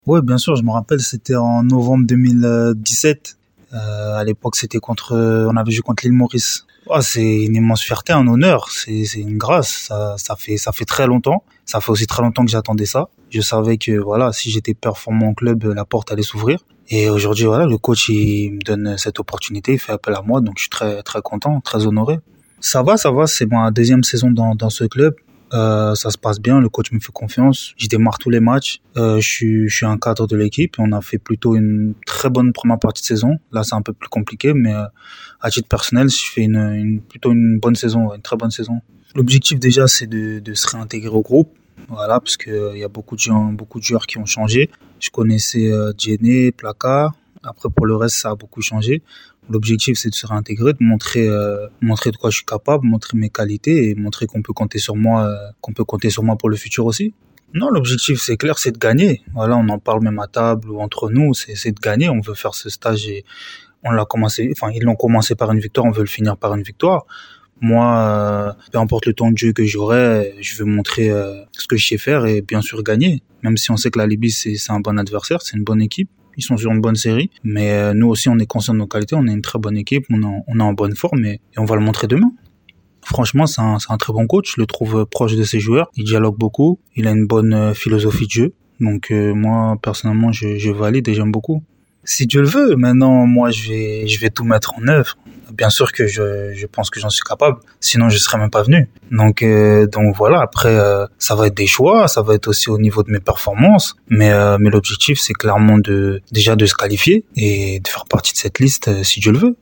Ouais, bien sûr, je me rappelle, c'était en novembre 2017. À l'époque, on avait joué contre l'île Maurice. Oh, c'est une immense fierté, un honneur, c'est une grâce. Ça fait très longtemps. Ça fait aussi très longtemps que j'attendais ça. Je savais que voilà, si j'étais performant en club, la porte allait s'ouvrir. Et aujourd'hui, voilà, le coach il me donne cette opportunité, il fait appel à moi, donc je suis très très content, très honoré. Ça va, c'est ma deuxième saison dans ce club. Ça se passe bien, le coach me fait confiance. Je démarre tous les matchs. Je suis un cadre de l'équipe. On a fait plutôt une très bonne première partie de saison. Là, c'est un peu plus compliqué, mais à titre personnel, je fais plutôt une bonne saison, ouais, une très bonne saison. L'objectif déjà, c'est de se réintégrer au groupe. Voilà, parce que il y a beaucoup de gens, beaucoup de joueurs qui ont changé. Je connaissais Djene, Plaka. Après, pour le reste, ça a beaucoup changé. L'objectif, c'est de se réintégrer, de montrer de quoi je suis capable, montrer mes qualités et montrer qu'on peut compter sur moi pour le futur aussi. Non, l'objectif, c'est clair, c'est de gagner. Voilà, on en parle même à table ou entre nous, c'est de gagner. On veut faire ce stage et ils l'ont commencé par une victoire, on veut le finir par une victoire. Moi, peu importe le temps de jeu que j'aurai, je veux montrer ce que je sais faire et bien sûr gagner. Même si on sait que la Libye, c'est un bon adversaire, c'est une bonne équipe. Ils sont sur une bonne série, mais nous aussi, on est conscient de nos qualités. On est une très bonne équipe, on est en bonne forme et on va le montrer demain. Franchement, c'est un très bon coach. Je le trouve proche de ses joueurs. Il dialogue beaucoup. Il a une bonne philosophie de jeu. Donc moi, personnellement, je valide et j'aime beaucoup. Si Dieu le veut, maintenant, moi, je vais tout mettre en œuvre. Bien sûr que je pense que j'en suis capable. Sinon, je serais même pas venu. Donc voilà. Après, ça va être des choix. Ça va être aussi au niveau de mes performances. Mais l'objectif, c'est clairement déjà de se qualifier et de faire partie de cette liste, si Dieu le veut.